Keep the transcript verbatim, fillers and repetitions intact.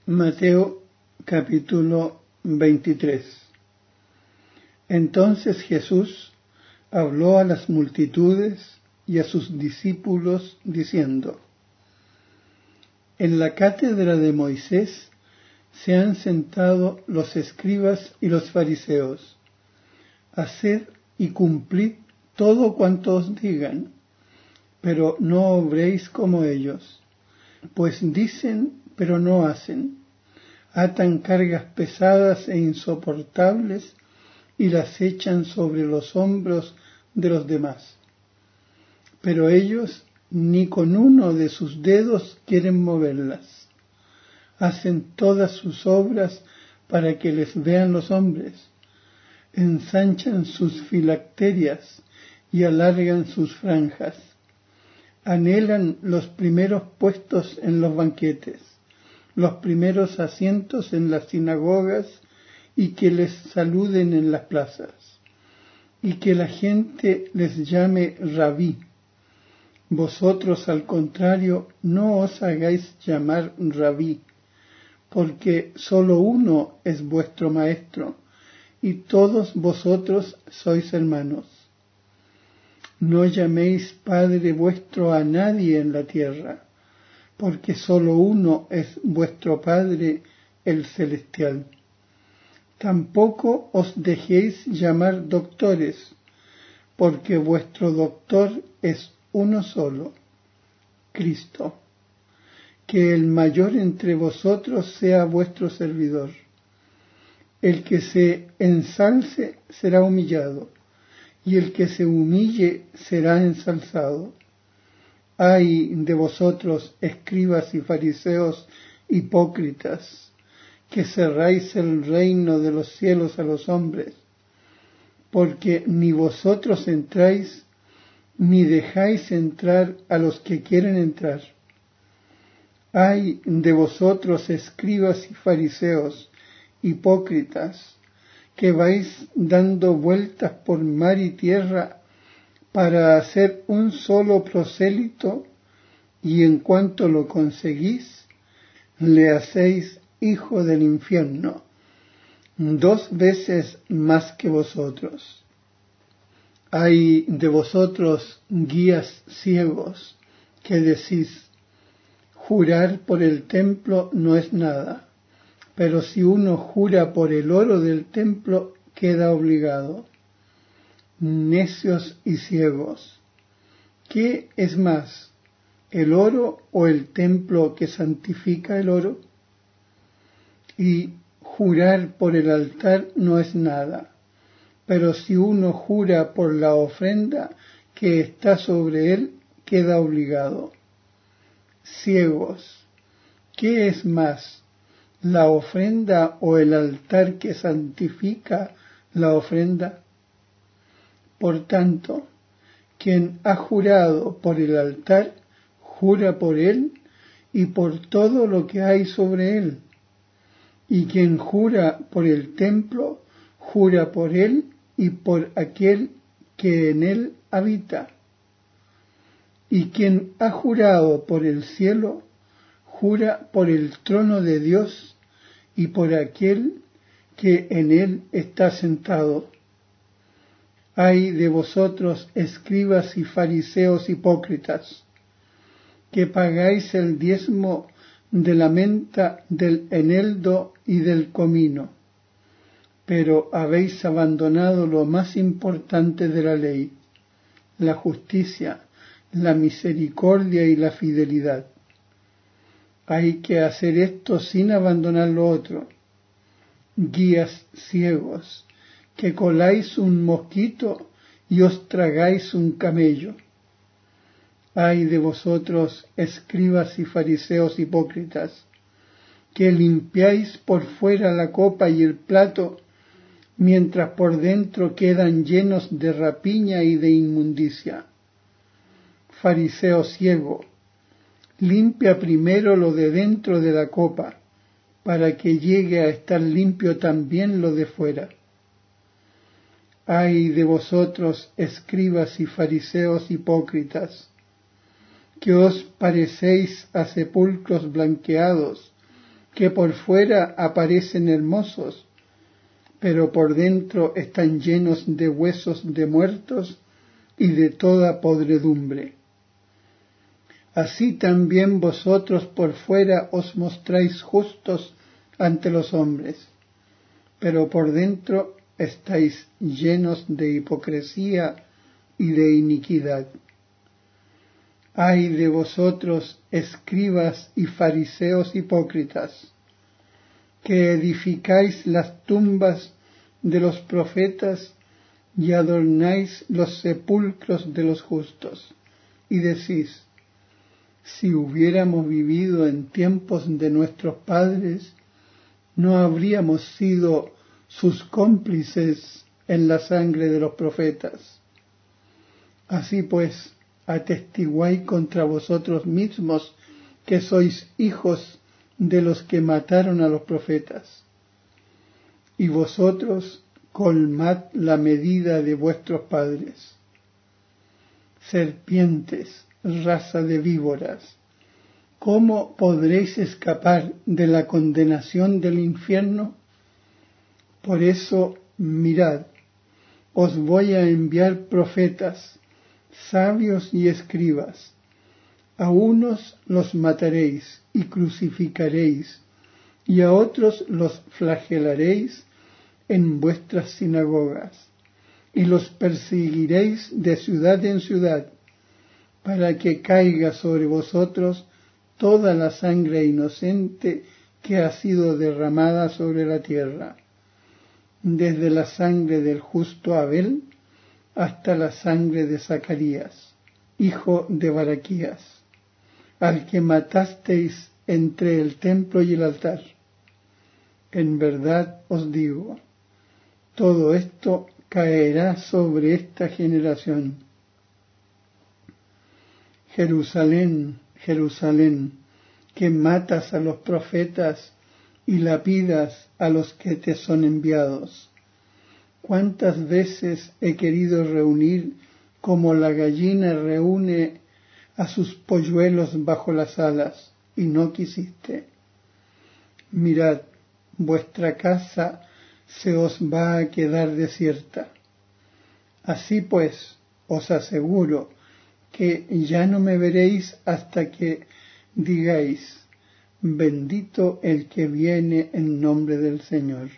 Mateo capítulo veintitrés. Entonces Jesús habló a las multitudes y a sus discípulos diciendo: En la cátedra de Moisés se han sentado los escribas y los fariseos. Haced y cumplid todo cuanto os digan, pero no obréis como ellos, pues dicen pero no hacen. Atan cargas pesadas e insoportables y las echan sobre los hombros de los demás. Pero ellos ni con uno de sus dedos quieren moverlas. Hacen todas sus obras para que les vean los hombres. Ensanchan sus filacterias y alargan sus franjas. Anhelan los primeros puestos en los banquetes, los primeros asientos en las sinagogas y que les saluden en las plazas, y que la gente les llame rabí. Vosotros, al contrario, no os hagáis llamar rabí, porque solo uno es vuestro maestro, y todos vosotros sois hermanos. No llaméis Padre vuestro a nadie en la tierra, porque solo uno es vuestro Padre, el celestial. Tampoco os dejéis llamar doctores, porque vuestro doctor es uno solo, Cristo. Que el mayor entre vosotros sea vuestro servidor. El que se ensalce será humillado, y el que se humille será ensalzado. Ay de vosotros, escribas y fariseos hipócritas, que cerráis el reino de los cielos a los hombres, porque ni vosotros entráis, ni dejáis entrar a los que quieren entrar. Ay de vosotros, escribas y fariseos hipócritas, que vais dando vueltas por mar y tierra para hacer un solo prosélito, y en cuanto lo conseguís, le hacéis hijo del infierno, dos veces más que vosotros. Ay de vosotros, guías ciegos, que decís: jurar por el templo no es nada, pero si uno jura por el oro del templo, queda obligado. Necios y ciegos, ¿qué es más, el oro o el templo que santifica el oro? Y jurar por el altar no es nada, pero si uno jura por la ofrenda que está sobre él, queda obligado. Ciegos, ¿qué es más, la ofrenda o el altar que santifica la ofrenda? Por tanto, quien ha jurado por el altar, jura por él y por todo lo que hay sobre él. Y quien jura por el templo, jura por él y por aquel que en él habita. Y quien ha jurado por el cielo, jura por el trono de Dios y por aquel que en él está sentado. Ay de vosotros, escribas y fariseos hipócritas, que pagáis el diezmo de la menta, del eneldo y del comino, pero habéis abandonado lo más importante de la ley, la justicia, la misericordia y la fidelidad. Hay que hacer esto sin abandonar lo otro. Guías ciegos, que coláis un mosquito y os tragáis un camello. Ay de vosotros, escribas y fariseos hipócritas, que limpiáis por fuera la copa y el plato, mientras por dentro quedan llenos de rapiña y de inmundicia. Fariseo ciego, limpia primero lo de dentro de la copa, para que llegue a estar limpio también lo de fuera. Ay de vosotros, escribas y fariseos hipócritas, que os parecéis a sepulcros blanqueados, que por fuera aparecen hermosos, pero por dentro están llenos de huesos de muertos y de toda podredumbre. Así también vosotros por fuera os mostráis justos ante los hombres, pero por dentro estáis llenos de hipocresía y de iniquidad. Ay de vosotros, escribas y fariseos hipócritas, que edificáis las tumbas de los profetas y adornáis los sepulcros de los justos, y decís, si hubiéramos vivido en tiempos de nuestros padres, no habríamos sido sus cómplices en la sangre de los profetas. Así pues, atestiguáis contra vosotros mismos que sois hijos de los que mataron a los profetas. Y vosotros colmad la medida de vuestros padres. Serpientes, raza de víboras, ¿cómo podréis escapar de la condenación del infierno? Por eso, mirad, os voy a enviar profetas, sabios y escribas. A unos los mataréis y crucificaréis, y a otros los flagelaréis en vuestras sinagogas, y los perseguiréis de ciudad en ciudad, para que caiga sobre vosotros toda la sangre inocente que ha sido derramada sobre la tierra, desde la sangre del justo Abel hasta la sangre de Zacarías, hijo de Baraquías, al que matasteis entre el templo y el altar. En verdad os digo, todo esto caerá sobre esta generación. Jerusalén, Jerusalén, que matas a los profetas y lapidas a los que te son enviados. ¿Cuántas veces he querido reunir como la gallina reúne a sus polluelos bajo las alas, y no quisiste? Mirad, vuestra casa se os va a quedar desierta. Así pues, os aseguro que ya no me veréis hasta que digáis, bendito el que viene en nombre del Señor.